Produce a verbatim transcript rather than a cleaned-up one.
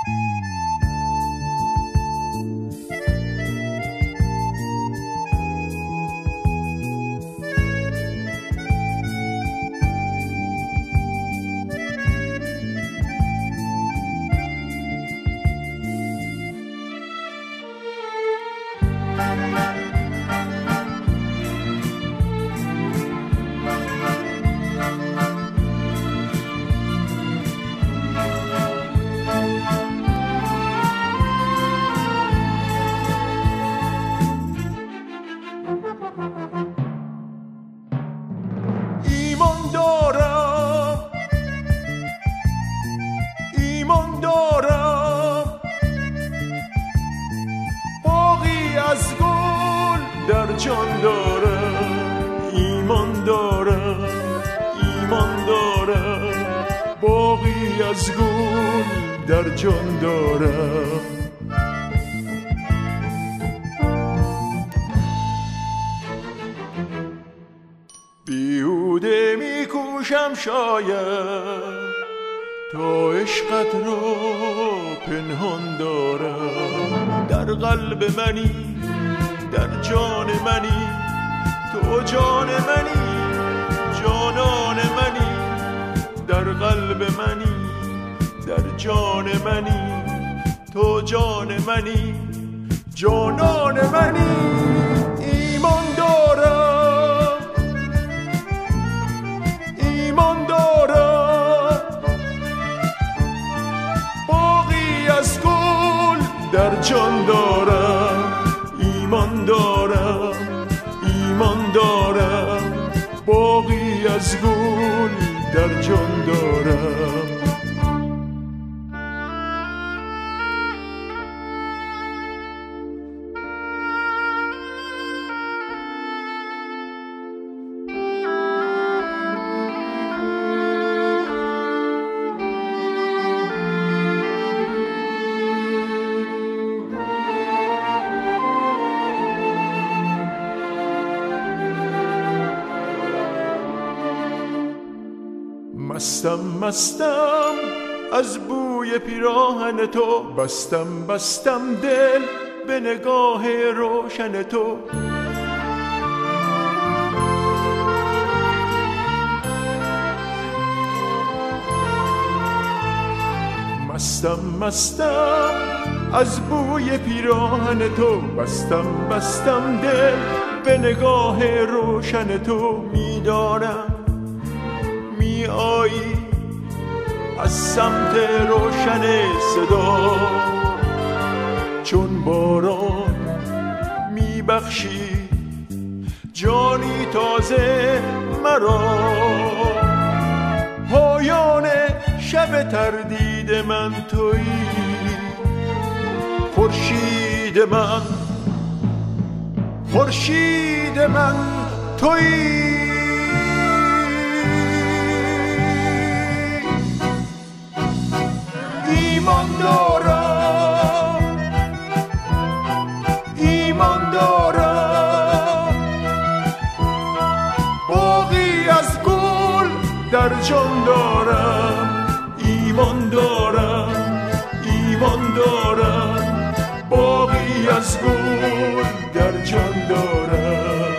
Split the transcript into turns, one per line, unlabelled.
جان دارم، ایمان دارم، ایمان دارم، باقی از گل در جان دارم. بیهوده میکوشم شاید تا عشقت را پنهان دارم. در قلب منی، در جان منی، تو جان منی، جانان منی. در قلب منی، در جان منی، تو جان منی، جانان منی. ایمان دارم، ایمان دارم، باقی از گل در جان دارم. ایمان دارم، ایمان دارم، باقی از گل در جان دارم. مستم مستم از بوی پیراهن تو، بستم بستم دل به نگاه روشن تو. مستم مستم از بوی پیراهن تو، بستم بستم دل به نگاه روشن تو. میدانم می آیی از سمت روشن صدا، چون باران می بخشی جانی تازه مرا. پایان شب تردید من تویی، خورشید من، خورشید من تویی. ایمان دارم، ایمان دارم، باقی از گل در جان دارم. ایمان دارم، ایمان دارم، باقی از گل در جان دارم.